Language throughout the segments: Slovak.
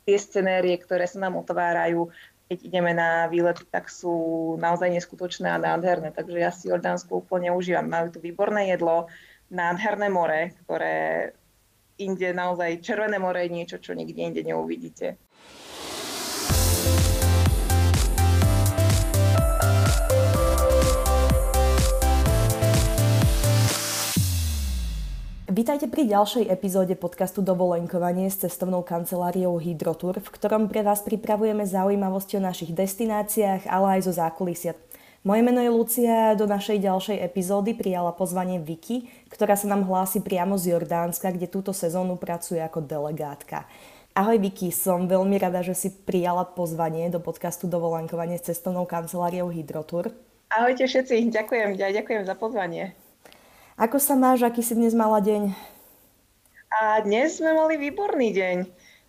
tie scenérie, ktoré sa nám otvárajú, keď ideme na výlety, tak sú naozaj neskutočné a nádherné. Takže ja si Jordánsko úplne užívam. Majú tu výborné jedlo, nádherné more, ktoré inde naozaj Červené more je niečo, čo nikde inde neuvidíte. Vítajte pri ďalšej epizóde podcastu Dovolenkovanie s cestovnou kanceláriou Hydrotour, v ktorom pre vás pripravujeme zaujímavosti o našich destináciách, ale aj zo zákulisia. Moje meno je Lucia a do našej ďalšej epizódy prijala pozvanie Vicky, ktorá sa nám hlási priamo z Jordánska, kde túto sezónu pracuje ako delegátka. Ahoj Vicky, som veľmi rada, že si prijala pozvanie do podcastu Dovolenkovanie s cestovnou kanceláriou Hydrotour. Ahojte všetci, ďakujem za pozvanie. Ako sa máš, aký si dnes mala deň? A dnes sme mali výborný deň.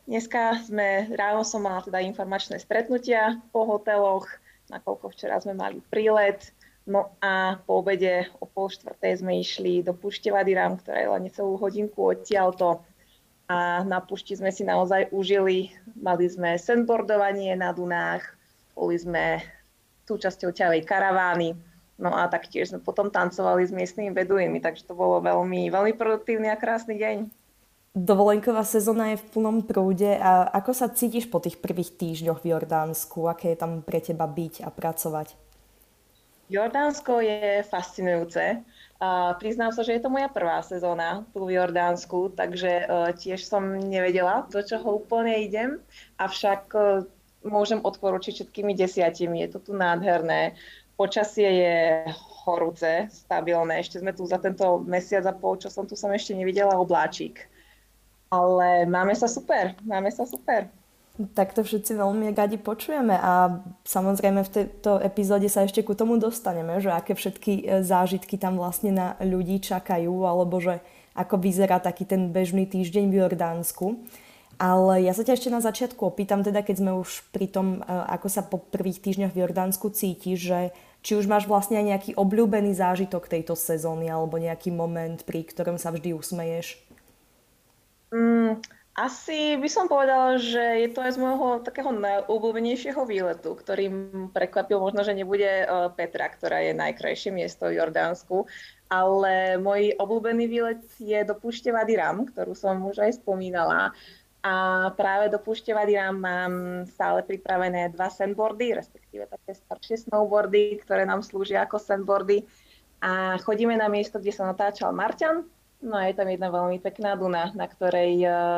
Ráno som mala teda informačné stretnutia po hoteloch, nakoľko včera sme mali prílet. No a po obede o 3:30 sme išli do púšte Wadi Rum, ktorá je len necelú hodinku odtiaľto. A na púšti sme si naozaj užili. Mali sme sandboardovanie na dunách, boli sme súčasťou ťavej karavány. No a taktiež sme potom tancovali s miestnymi beduínmi, takže to bolo veľmi, veľmi produktívny a krásny deň. Dovolenková sezóna je v plnom prúde a ako sa cítiš po tých prvých týždňoch v Jordánsku? Aké je tam pre teba byť a pracovať? Jordánsko je fascinujúce. Priznám sa, že je to moja prvá sezóna tu v Jordánsku, takže tiež som nevedela, do čoho úplne idem, avšak môžem odporučiť všetkými 10. Je to tu nádherné. Počasie je horúce, stabilné. Ešte sme tu za tento mesiac a pol, čo som tu, som ešte nevidela obláčik. Ale máme sa super. Tak to všetci veľmi radi počujeme a samozrejme v tejto epizóde sa ešte ku tomu dostaneme, že aké všetky zážitky tam vlastne na ľudí čakajú, alebo že ako vyzerá taký ten bežný týždeň v Jordánsku. Ale ja sa ťa ešte na začiatku opýtam, teda keď sme už pri tom, ako sa po prvých týždňoch v Jordánsku cítiš, že či už máš vlastne aj nejaký obľúbený zážitok tejto sezóny alebo nejaký moment, pri ktorom sa vždy usmeješ? Asi by som povedala, že je to aj z môjho takého najobľúbenejšieho výletu, ktorým prekvapil možno, že nebude Petra, ktorá je najkrajšie miesto v Jordánsku, ale môj obľúbený výlet je do púšte Wadi Rum, ktorú som už aj spomínala. A práve do púšte Wadi Rum mám stále pripravené 2 sandboardy, respektíve také staršie snowboardy, ktoré nám slúžia ako sandboardy. A chodíme na miesto, kde sa natáčal Marťan. No a je tam jedna veľmi pekná duna, na ktorej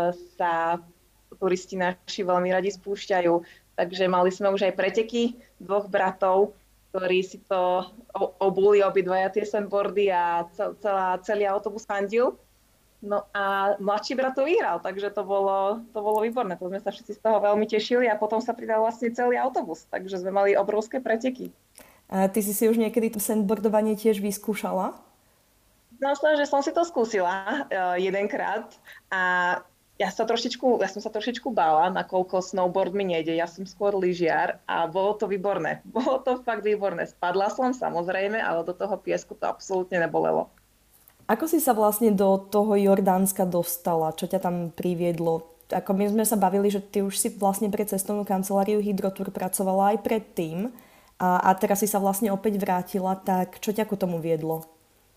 sa turisti naši veľmi radi spúšťajú. Takže mali sme už aj preteky 2 bratov, ktorí si to obuli obidvaja tie sandboardy a celý autobus fandil. No a mladší brat to vyhral, takže to bolo výborné. To sme sa všetci z toho veľmi tešili a potom sa pridal vlastne celý autobus, takže sme mali obrovské preteky. A ty si už niekedy to sandboardovanie tiež vyskúšala? Myslím, že som si to skúsila jedenkrát a ja som sa trošičku bála, nakoľko snowboard mi nejde. Ja som skôr lyžiar a bolo to výborné. Bolo to fakt výborné. Spadla som samozrejme, ale do toho piesku to absolútne nebolelo. Ako si sa vlastne do toho Jordánska dostala? Čo ťa tam priviedlo? Ako my sme sa bavili, že ty už si vlastne pre cestovnú kanceláriu Hydrotour pracovala aj predtým a teraz si sa vlastne opäť vrátila, tak čo ťa ku tomu viedlo?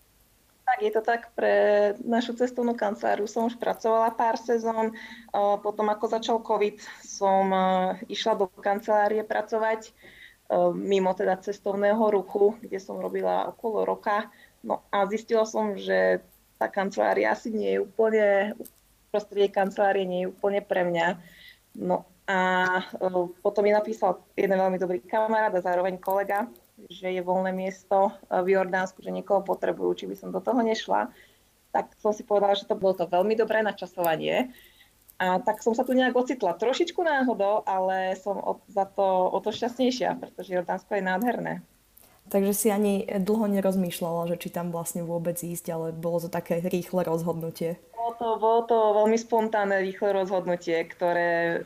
Tak je to tak, pre našu cestovnú kanceláriu som už pracovala pár sezón. Potom ako začal COVID, som išla do kancelárie pracovať mimo teda cestovného ruchu, kde som robila okolo roka. No a zistila som, že tá kancelária asi nie je úplne, prostredie kancelárie nie je úplne pre mňa. No a potom mi napísal jeden veľmi dobrý kamarát a zároveň kolega, že je voľné miesto v Jordánsku, že niekoho potrebujú, či by som do toho nešla. Tak som si povedala, že to bolo to veľmi dobré načasovanie. A tak som sa tu nejak ocitla. Trošičku náhodou, ale som za to o to šťastnejšia, pretože Jordánsko je nádherné. Takže si ani dlho nerozmýšľala, že či tam vlastne vôbec ísť, ale bolo to také rýchle rozhodnutie. Bolo to veľmi spontánne, rýchle rozhodnutie, ktoré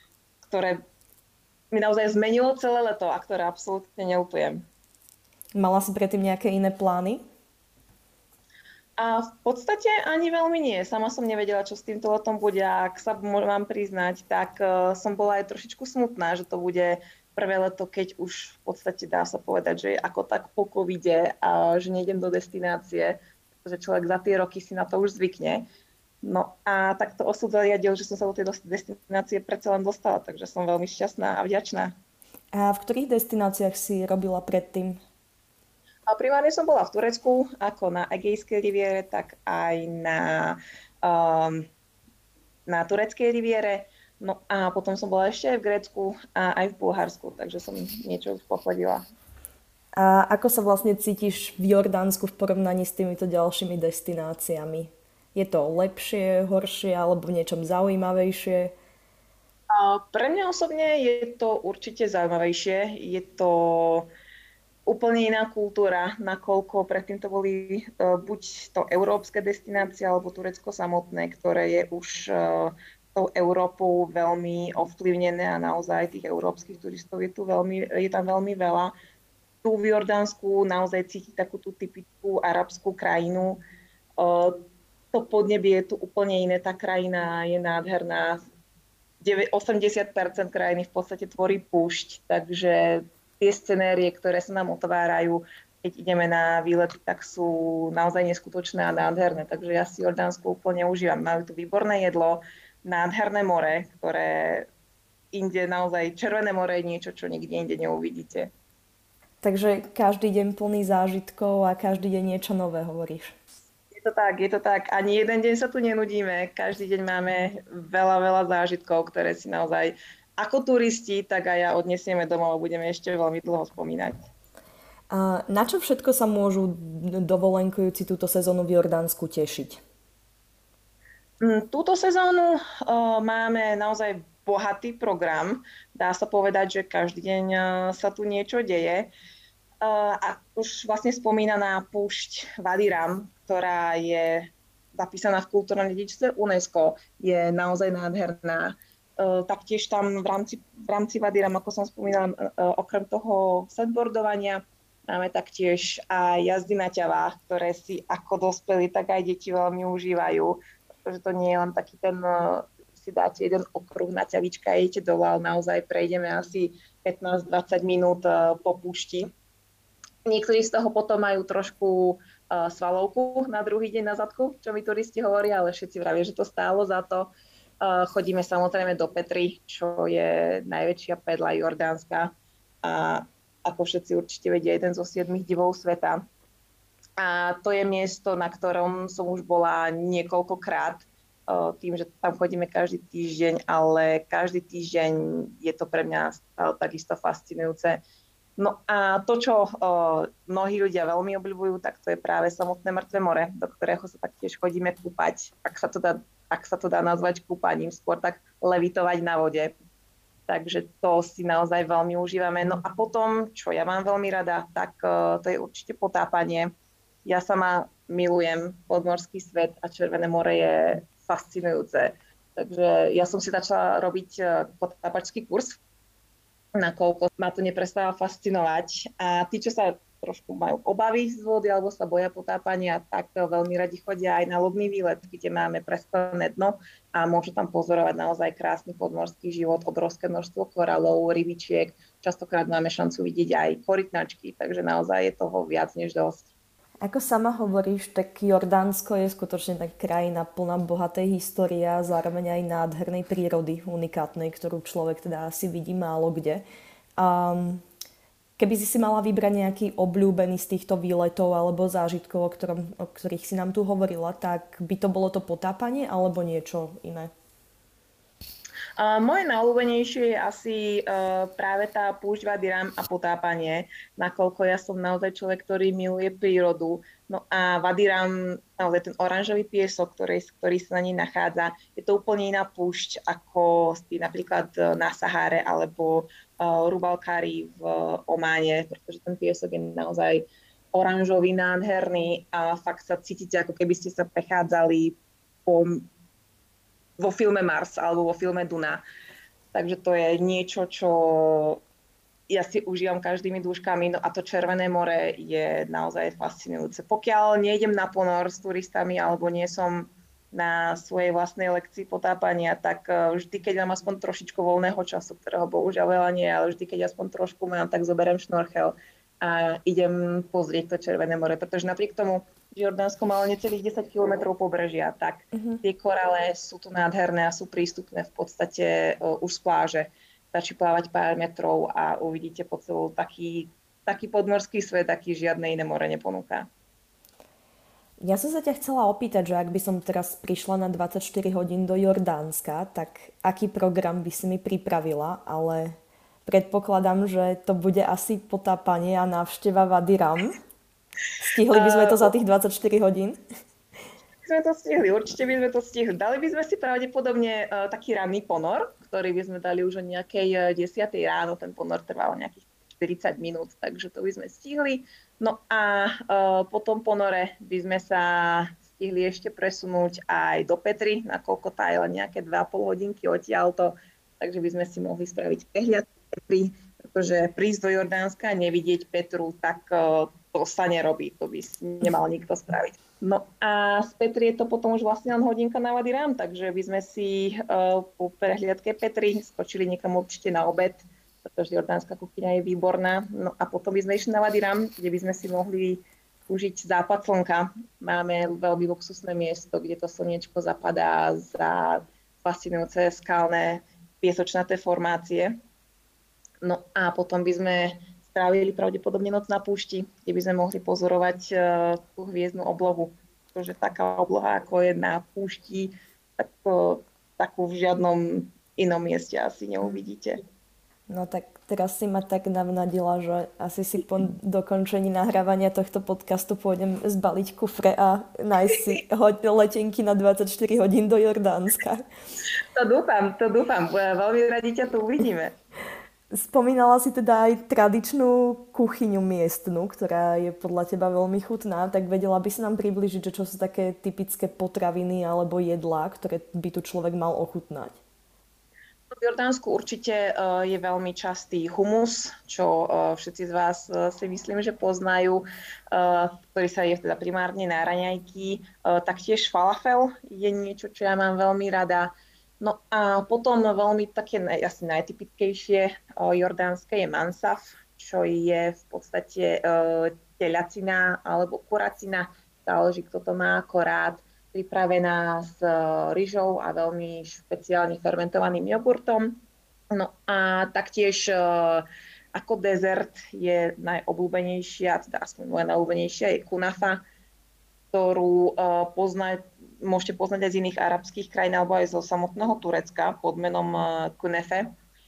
mi naozaj zmenilo celé leto a ktoré absolútne neľutujem. Mala si predtým nejaké iné plány? A v podstate ani veľmi nie. Sama som nevedela, čo s týmto letom bude. A ak sa mám priznať, tak som bola aj trošičku smutná, že to bude prvé leto, keď už v podstate dá sa povedať, že je ako tak po covide a že nejdem do destinácie, pretože človek za tie roky si na to už zvykne. No a takto osud zariadil, že som sa do tej destinácie predsa len dostala, takže som veľmi šťastná a vďačná. A v ktorých destináciách si robila predtým? A primárne som bola v Turecku, ako na Egejskej riviere, tak aj um, na tureckej riviere. No a potom som bola ešte aj v Grécku a aj v Bulharsku, takže som niečo už pochodila. A ako sa vlastne cítiš v Jordánsku v porovnaní s týmito ďalšími destináciami? Je to lepšie, horšie alebo v niečom zaujímavejšie? Pre mňa osobne je to určite zaujímavejšie. Je to úplne iná kultúra, nakoľko predtým to boli buď to európske destinácie, alebo Turecko samotné, ktoré je už tou Európou veľmi ovplyvnené a naozaj tých európskych turistov je tam veľmi veľa. Tu v Jordánsku naozaj cítiť takú tú typickú arabskú krajinu. To podnebie je tu úplne iné, tá krajina je nádherná. 80% krajiny v podstate tvorí púšť, takže tie scenérie, ktoré sa nám otvárajú, keď ideme na výlety, tak sú naozaj neskutočné a nádherné. Takže ja si Jordánsko úplne užívam. Majú tu výborné jedlo, nádherné more, ktoré inde naozaj Červené more je niečo, čo nikde inde neuvidíte. Takže každý deň plný zážitkov a každý deň niečo nové hovoríš. Je to tak. Ani jeden deň sa tu nenudíme. Každý deň máme veľa, veľa zážitkov, ktoré si naozaj ako turisti, tak aj ja odnesieme domov a budeme ešte veľmi dlho spomínať. A na čo všetko sa môžu dovolenkujúci túto sezónu v Jordánsku tešiť? Túto sezónu máme naozaj bohatý program. Dá sa povedať, že každý deň sa tu niečo deje. A už vlastne spomínaná púšť Wadi Rum, ktorá je zapísaná v kultúrnom dedičstve UNESCO, je naozaj nádherná. Taktiež tam v rámci Wadi Rum, ako som spomínala, okrem toho sadboardovania, máme taktiež aj jazdy na ťavách, ktoré si ako dospelí, tak aj deti veľmi užívajú. Pretože to nie je len taký ten, si dáte jeden okruh na ťavička a idete dole, ale naozaj prejdeme asi 15-20 minút po púšti. Niektorí z toho potom majú trošku svalovku na druhý deň na zadku, čo mi turisti hovoria, ale všetci vravia, že to stálo za to. Chodíme samozrejme do Petry, čo je najväčšia perla Jordánska a ako všetci určite vedia, jeden zo 7 divov sveta. A to je miesto, na ktorom som už bola niekoľkokrát, tým, že tam chodíme každý týždeň, ale každý týždeň je to pre mňa takisto fascinujúce. No a to, čo mnohí ľudia veľmi obľúbujú, tak to je práve samotné Mŕtve more, do ktorého sa taktiež chodíme kúpať, ak sa to dá nazvať kúpaním, skôr tak levitovať na vode. Takže to si naozaj veľmi užívame. No a potom, čo ja mám veľmi rada, tak to je určite potápanie. Ja sama milujem podmorský svet a Červené more je fascinujúce. Takže ja som si začala robiť potápačský kurz, nakoľko ma to neprestáva fascinovať. A tí, čo sa trošku majú obavy z vody alebo sa boja potápania, tak veľmi radi chodia aj na lodný výlet, kde máme presklené dno a môžu tam pozorovať naozaj krásny podmorský život, obrovské množstvo koralov, rybičiek. Častokrát máme šancu vidieť aj korytnačky, takže naozaj je toho viac než dosť. Ako sama hovoríš, tak Jordánsko je skutočne tak krajina plná bohatej histórie a zároveň aj nádhernej prírody, unikátnej, ktorú človek teda asi vidí málo kde. Keby si mala vybrať nejaký obľúbený z týchto výletov alebo zážitkov, o ktorých si nám tu hovorila, tak by to bolo to potápanie alebo niečo iné? Moje najľúbenejšie je asi práve tá púšť Wadi Rum a potápanie, nakoľko ja som naozaj človek, ktorý miluje prírodu. No a Wadi Rum, naozaj ten oranžový piesok, ktorý sa na nej nachádza, je to úplne iná púšť ako napríklad na Sahare alebo Rubalkári v Ománe, pretože ten piesok je naozaj oranžový, nádherný a fakt sa cítite, ako keby ste sa prechádzali vo filme Mars alebo vo filme Duna. Takže to je niečo, čo ja si užívam každými dúškami, no a to Červené more je naozaj fascinujúce. Pokiaľ nejdem na ponor s turistami alebo nie som na svojej vlastnej lekcii potápania, tak vždy, keď mám aspoň trošičku voľného času, ktorého bohužiaľ veľa nie, ale vždy, keď aspoň trošku mám, tak zoberiem šnorchel a idem pozrieť to Červené more, pretože napriek tomu, že Jordánsko malo necelých 10 kilometrov pobrežia, tak tie korále sú tu nádherné a sú prístupné v podstate už z pláže. Stačí plávať pár metrov a uvidíte po celú taký podmorský svet, aký žiadne iné more neponúka. Ja som sa ťa chcela opýtať, že ak by som teraz prišla na 24 hodín do Jordánska, tak aký program by si mi pripravila, ale predpokladám, že to bude asi potápanie a návšteva Wadi Ram. Stihli by sme to za tých 24 hodín? Sme to stihli, určite by sme to stihli. Dali by sme si pravdepodobne taký ranný ponor, ktorý by sme dali už o nejakej 10. ráno. Ten ponor trval nejakých 40 minút, takže to by sme stihli. No a po tom ponore by sme sa stihli ešte presunúť aj do Petry, nakoľko tá je len nejaké 2,5 hodinky odtiaľto, takže by sme si mohli spraviť prehľad Petry, pretože prísť do Jordánska a nevidieť Petru, tak to sa nerobí, to by nemal nikto spraviť. No a z Petry je to potom už vlastne len hodinka na Wadi Ram, takže by sme si po prehliadke Petry skočili niekam určite na obed, pretože jordánska kuchyňa je výborná. No a potom by sme išli na Wadi Ram, kde by sme si mohli užiť západ slnka. Máme veľmi luxusné miesto, kde to slniečko zapadá za fascinujúce skalné piesočnaté formácie. No a potom by sme strávili pravdepodobne noc na púšti, kde by sme mohli pozorovať tú hviezdnu oblohu. Pretože taká obloha, ako je na púšti, takú v žiadnom inom mieste asi neuvidíte. No tak teraz si ma tak navnadila, že asi si po dokončení nahrávania tohto podcastu pôjdem zbaliť kufre a nájsť si letenky na 24 hodín do Jordánska. To dúfam. Veľmi radi ťa tu uvidíme. Spomínala si teda aj tradičnú kuchyňu miestnu, ktorá je podľa teba veľmi chutná, tak vedela by si nám približiť, že čo sú také typické potraviny alebo jedlá, ktoré by tu človek mal ochutnať? V Jordánsku určite je veľmi častý humus, čo všetci z vás si myslím, že poznajú, ktorý sa je teda primárne na raňajky. Taktiež falafel je niečo, čo ja mám veľmi rada. No a potom veľmi také asi najtypickejšie jordánske je mansaf, čo je v podstate teľacina alebo kuracina, záleží, kto to má ako rád, pripravená s ryžou a veľmi špeciálne fermentovaným jogurtom. No a taktiež ako dezert je najobľúbenejšia, teda aspoň moja najobľúbenejšia je kunafa, ktorú môžete poznať aj z iných arabských krajín alebo aj zo samotného Turecka pod menom kunefe,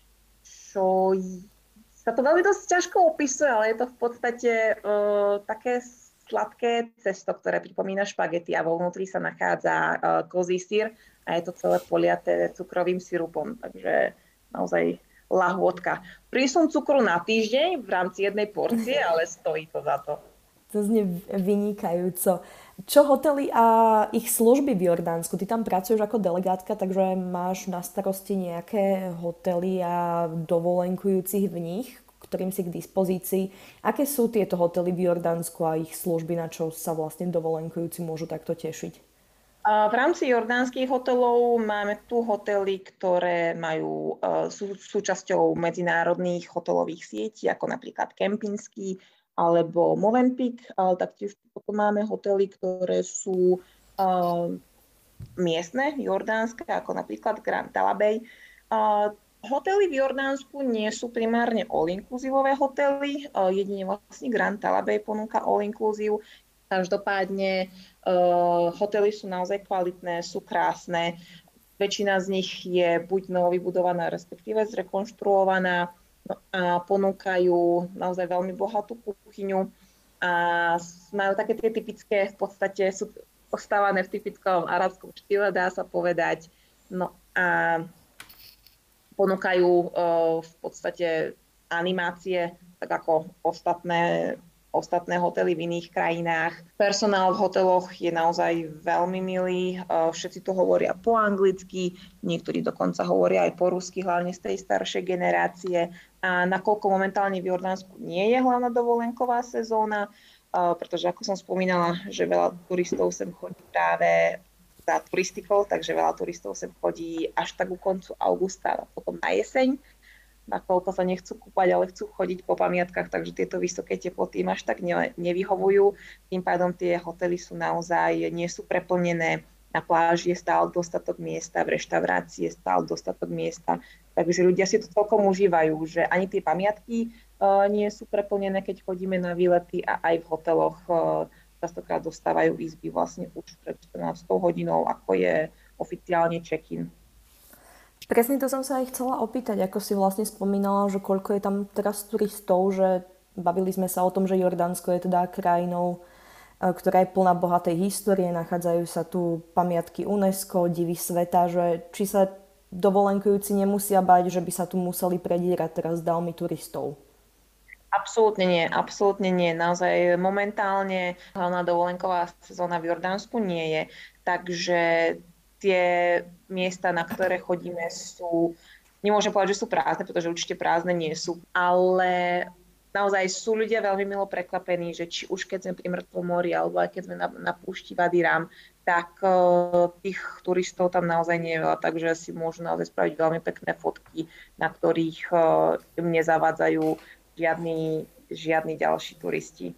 čo sa to veľmi dosť ťažko opisuje, ale je to v podstate také sladké cesto, ktoré pripomína špagety a vo vnútri sa nachádza kozí syr a je to celé poliaté cukrovým sirupom, takže naozaj lahôdka. Prísun cukru na týždeň v rámci jednej porcie, ale stojí to za to. To znie vynikajúco. Čo hotely a ich služby v Jordánsku? Ty tam pracuješ ako delegátka, takže máš na starosti nejaké hotely a dovolenkujúcich v nich, ktorým si k dispozícii. Aké sú tieto hotely v Jordánsku a ich služby, na čo sa vlastne dovolenkujúci môžu takto tešiť? V rámci jordánskych hotelov máme tu hotely, ktoré sú súčasťou medzinárodných hotelových sietí, ako napríklad Kempinski alebo Movenpick, ale taktiež potom máme hotely, ktoré sú miestne, jordánske, ako napríklad Grand Talabej. Hotely v Jordánsku nie sú primárne all-inclusívové hotely, jedine vlastne Grand Talabej ponúka all-inclusive. Každopádne hotely sú naozaj kvalitné, sú krásne. Väčšina z nich je buď novovybudovaná, respektíve zrekonštruovaná, no a ponúkajú naozaj veľmi bohatú kuchyňu a majú také tie typické, v podstate sú postávané v typickom arabskom štýle, dá sa povedať. No a ponúkajú v podstate animácie, tak ako ostatné hotely v iných krajinách. Personál v hoteloch je naozaj veľmi milý, všetci tu hovoria po anglicky, niektorí dokonca hovoria aj po rusky, hlavne z tej staršej generácie. A nakoľko momentálne v Jordánsku nie je hlavná dovolenková sezóna, pretože ako som spomínala, že veľa turistov sem chodí práve za turistikou, takže veľa turistov sem chodí až tak ku koncu augusta a potom na jeseň, nakoľko sa nechcú kúpať, ale chcú chodiť po pamiatkách, takže tieto vysoké teploty im až tak nevyhovujú. Tým pádom tie hotely sú naozaj, nie sú preplnené, na pláži je stále dostatok miesta, v reštaurácii je stále dostatok miesta, takže ľudia si to celkom užívajú, že ani tie pamiatky nie sú preplnené, keď chodíme na výlety a aj v hoteloch častokrát dostávajú izby vlastne už pred 14 hodinou, ako je oficiálne check-in. Presne to som sa aj chcela opýtať, ako si vlastne spomínala, že koľko je tam teraz turistov, že bavili sme sa o tom, že Jordánsko je teda krajinou, ktorá je plná bohatej histórie, nachádzajú sa tu pamiatky UNESCO, divy sveta, že či sa dovolenkujúci nemusia bať, že by sa tu museli predierať teraz davmi turistov. Absolútne nie. Naozaj momentálne hlavná dovolenková sezóna v Jordánsku nie je. Takže tie miesta, na ktoré chodíme, nemôžem povedať, že sú prázdne, pretože určite prázdne nie sú, ale naozaj sú ľudia veľmi milo prekvapení, že či už keď sme pri Mŕtvom mori, alebo aj keď sme na púšti Vady Ram, tak tých turistov tam naozaj nie je veľa, takže si môžu naozaj spraviť veľmi pekné fotky, na ktorých im nezavádzajú žiadni ďalší turisti.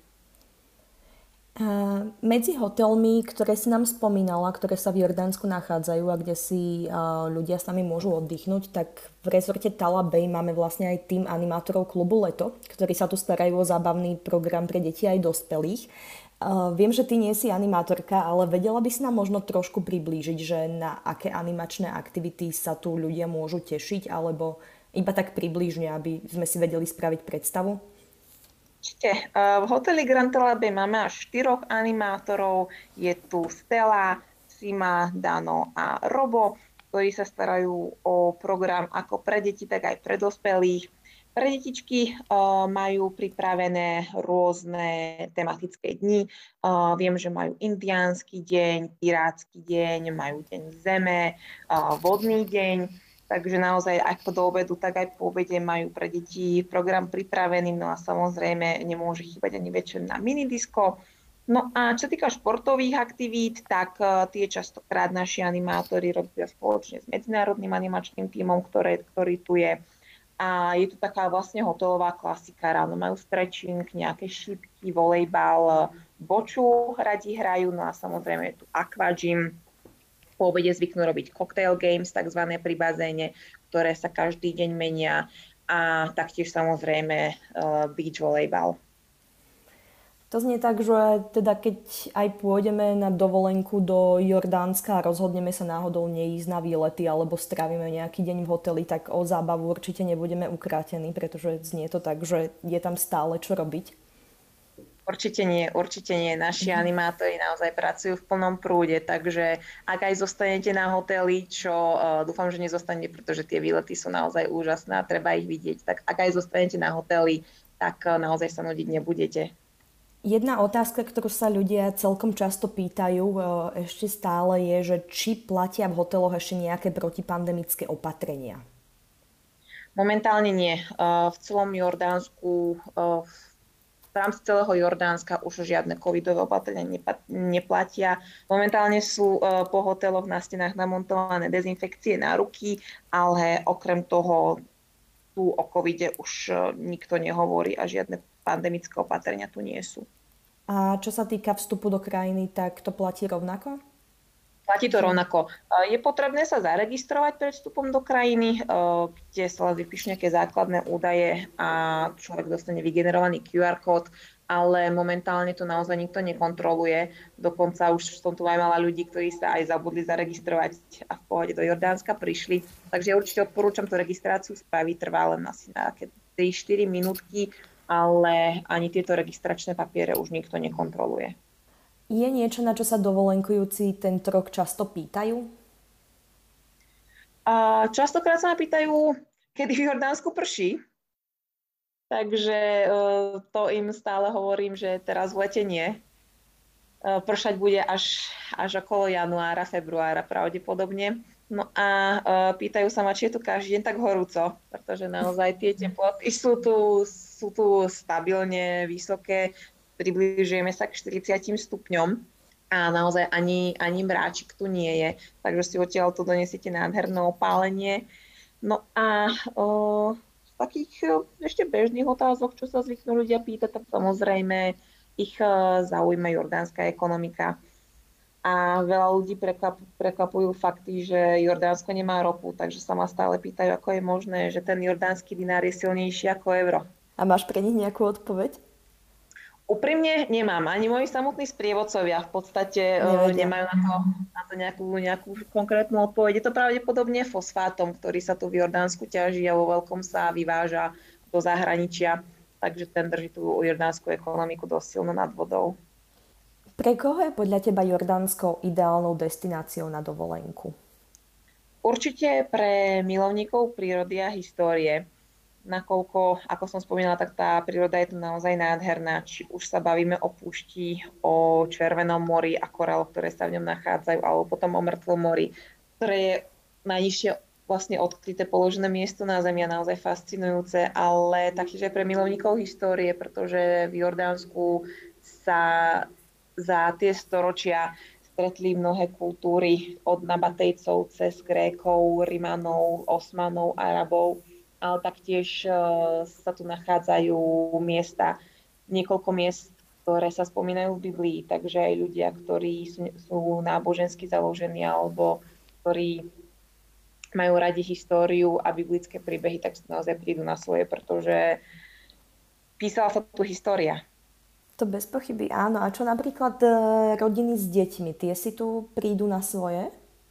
Medzi hotelmi, ktoré si nám spomínala, ktoré sa v Jordánsku nachádzajú a kde si ľudia s nami môžu oddychnúť, tak v rezorte Tala Bay máme vlastne aj tým animátorov klubu Leto, ktorí sa tu starajú o zábavný program pre deti aj dospelých. Viem, že ty nie si animátorka, ale vedela by si nám možno trošku priblížiť, že na aké animačné aktivity sa tu ľudia môžu tešiť, alebo iba tak približne, aby sme si vedeli spraviť predstavu? Určite. V hoteli Grand Talabe máme až 4 animátorov. Je tu Stella, Sima, Dano a Robo, ktorí sa starajú o program ako pre deti, tak aj pre dospelých. Pre detičky majú pripravené rôzne tematické dni. Viem, že majú indiánsky deň, pirátsky deň, majú deň zeme, vodný deň. Takže naozaj ako do obedu, tak aj po obede majú pre deti program pripravený. No a samozrejme nemôže chýbať ani večer na minidisko. No a čo týka športových aktivít, tak tie častokrát naši animátori robia spoločne s medzinárodným animačným tímom, ktorý tu je. A je tu taká vlastne hotelová klasika. Ráno majú stretching, nejaké šípky, volejbal, boču radi hrajú. No a samozrejme je tu aquagym. Po obede zvyknú robiť cocktail games, takzvané pri bazéne, ktoré sa každý deň menia. A taktiež samozrejme beach volejbal. To znie tak, že teda keď aj pôjdeme na dovolenku do Jordánska a rozhodneme sa náhodou neísť na výlety alebo strávime nejaký deň v hoteli, tak o zábavu určite nebudeme ukrátení, pretože znie to tak, že je tam stále čo robiť. Určite nie. Naši animátori naozaj pracujú v plnom prúde, takže ak aj zostanete na hoteli, čo dúfam, že nezostanete, pretože tie výlety sú naozaj úžasné a treba ich vidieť, tak ak aj zostanete na hoteli, tak naozaj sa nudiť nebudete. Jedna otázka, ktorú sa ľudia celkom často pýtajú ešte stále je, že či platia v hoteloch ešte nejaké protipandemické opatrenia. Momentálne nie. V celom Jordánsku, v rámci celého Jordánska už žiadne covidové opatrenia neplatia. Momentálne sú po hoteloch na stenách namontované dezinfekcie na ruky, ale okrem toho tu o covide už nikto nehovorí a žiadne pandemické opatrenia tu nie sú. A čo sa týka vstupu do krajiny, tak to platí rovnako? Platí to rovnako. Je potrebné sa zaregistrovať pred vstupom do krajiny, kde sa vypíšu nejaké základné údaje a človek dostane vygenerovaný QR kód, ale momentálne to naozaj nikto nekontroluje. Dokonca už som tu aj mala ľudí, ktorí sa aj zabudli zaregistrovať a v pohode do Jordánska prišli. Takže určite odporúčam tú registráciu spraviť, trvá len asi na 3-4 minútky, ale ani tieto registračné papiere už nikto nekontroluje. Je niečo, na čo sa dovolenkujúci tento rok často pýtajú? Častokrát sa ma pýtajú, kedy v Jordánsku prší. Takže to im stále hovorím, že teraz v lete nie. Pršať bude až okolo januára, februára pravdepodobne. No a pýtajú sa ma, či je tu každý deň tak horúco, pretože naozaj tie teploty sú tu stabilne vysoké, približujeme sa k 40 stupňom a naozaj ani mráčik tu nie je, takže si odtiaľ tu donesiete nádherné opálenie. No a z takých ešte bežných otázok, čo sa zvyknú ľudia pýtať, tak samozrejme ich zaujíma jordánska ekonomika. A veľa ľudí prekvapujú fakty, že Jordánsko nemá ropu, takže sa ma stále pýtajú, ako je možné, že ten jordánsky dinár je silnejší ako euro. A máš pre nich nejakú odpoveď? Úprimne nemám. Ani moji samotní sprievodcovia v podstate nemajú na to nejakú konkrétnu odpoveď. Je to pravdepodobne fosfátom, ktorý sa tu v Jordánsku ťaží a vo veľkom sa vyváža do zahraničia. Takže ten drží tú jordánsku ekonomiku dosť silno nad vodou. Pre koho je podľa teba Jordánsko ideálnou destináciou na dovolenku? Určite pre milovníkov prírody a histórie. Nakoľko, ako som spomínala, tak tá príroda je tu naozaj nádherná. Či už sa bavíme o púšti, o Červenom mori a koráloch, ktoré sa v ňom nachádzajú, alebo potom o Mŕtvom mori, ktoré je najnižšie vlastne odkryté položené miesto na Zemi a naozaj fascinujúce, ale taktiež aj pre milovníkov histórie, pretože v Jordánsku sa za tie storočia stretli mnohé kultúry od Nabatejcov cez Grékov, Rimanov, Osmanov, Arabov, ale taktiež sa tu nachádzajú miesta, niekoľko miest, ktoré sa spomínajú v Biblii, takže aj ľudia, ktorí sú nábožensky založení alebo ktorí majú radi históriu a biblické príbehy, tak naozaj prídu na svoje, pretože písala sa tu história. To bez pochyby áno. A čo napríklad rodiny s deťmi? Tie si tu prídu na svoje?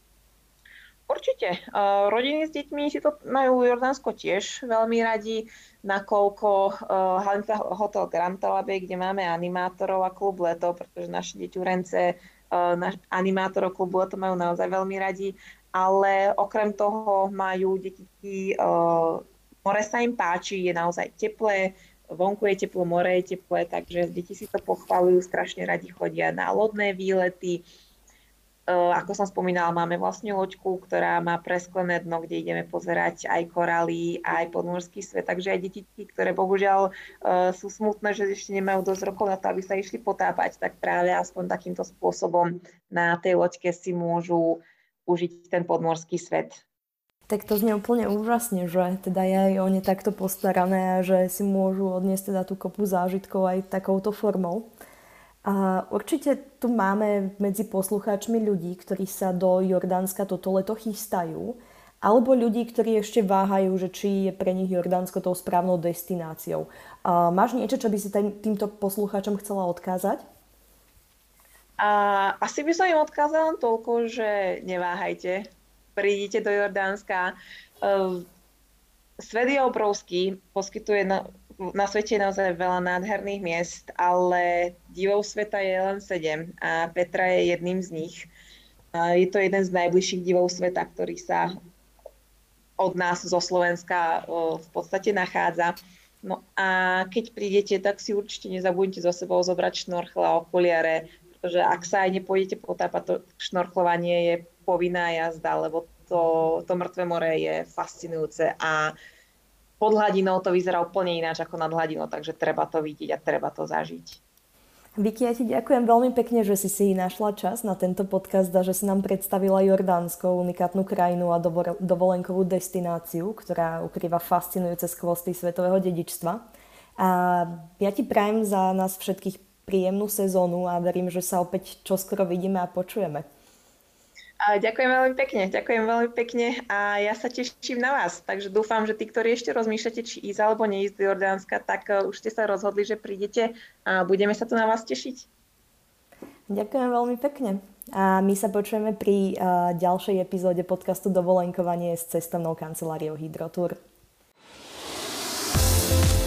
Určite. Rodiny s deťmi si to majú Jordánsko tiež veľmi radi, nakoľko hlavne hotel Grand Talabé, kde máme animátorov a klub Leto, pretože naše deťurence animátorov klubu Leto majú naozaj veľmi radi, ale okrem toho majú deti, more sa im páči, je naozaj teplé, vonku je teplo, more je teplé, takže deti si to pochvalujú, strašne radi chodia na lodné výlety. Ako som spomínala, máme vlastne loďku, ktorá má presklené dno, kde ideme pozerať aj korály, aj podmorský svet. Takže aj deti, ktoré bohužiaľ sú smutné, že ešte nemajú dosť rokov na to, aby sa išli potápať, tak práve aspoň takýmto spôsobom na tej loďke si môžu užiť ten podmorský svet. Tak to znie úplne úžasne, že teda je aj o ne takto postarané a že si môžu odniesť teda tú kopu zážitkov aj takouto formou. A určite tu máme medzi poslucháčmi ľudí, ktorí sa do Jordánska toto leto chystajú, alebo ľudí, ktorí ešte váhajú, že či je pre nich Jordánsko tou správnou destináciou. Máš niečo, čo by si týmto poslucháčom chcela odkázať? Asi by som im odkázala toľko, že neváhajte, prídite do Jordánska. Svet je obrovský, poskytuje na svete je naozaj veľa nádherných miest, ale divov sveta je len 7 a Petra je jedným z nich. Je to jeden z najbližších divov sveta, ktorý sa od nás zo Slovenska v podstate nachádza. No a keď prídete, tak si určite nezabudnite so sebou zobrať šnorchl a okuliare, pretože ak sa aj nepôjdete potápať, to šnorchlovanie je povinná jazda, lebo to Mŕtve more je fascinujúce a pod hladinou to vyzerá úplne ináč ako nad hladinou, takže treba to vidieť a treba to zažiť. Vicky, ja ti ďakujem veľmi pekne, že si našla čas na tento podcast a že si nám predstavila Jordánsko, unikátnu krajinu a dovolenkovú destináciu, ktorá ukrýva fascinujúce skvosty svetového dedičstva. A ja ti prajem za nás všetkých príjemnú sezónu a verím, že sa opäť čoskoro vidíme a počujeme. Ďakujem veľmi pekne a ja sa teším na vás. Takže dúfam, že tí, ktorí ešte rozmýšľate, či ísť alebo neísť do Jordánska, tak už ste sa rozhodli, že prídete a budeme sa tu na vás tešiť. Ďakujem veľmi pekne. A my sa počujeme pri ďalšej epizóde podcastu Dovolenkovanie s cestovnou kanceláriou Hydrotour.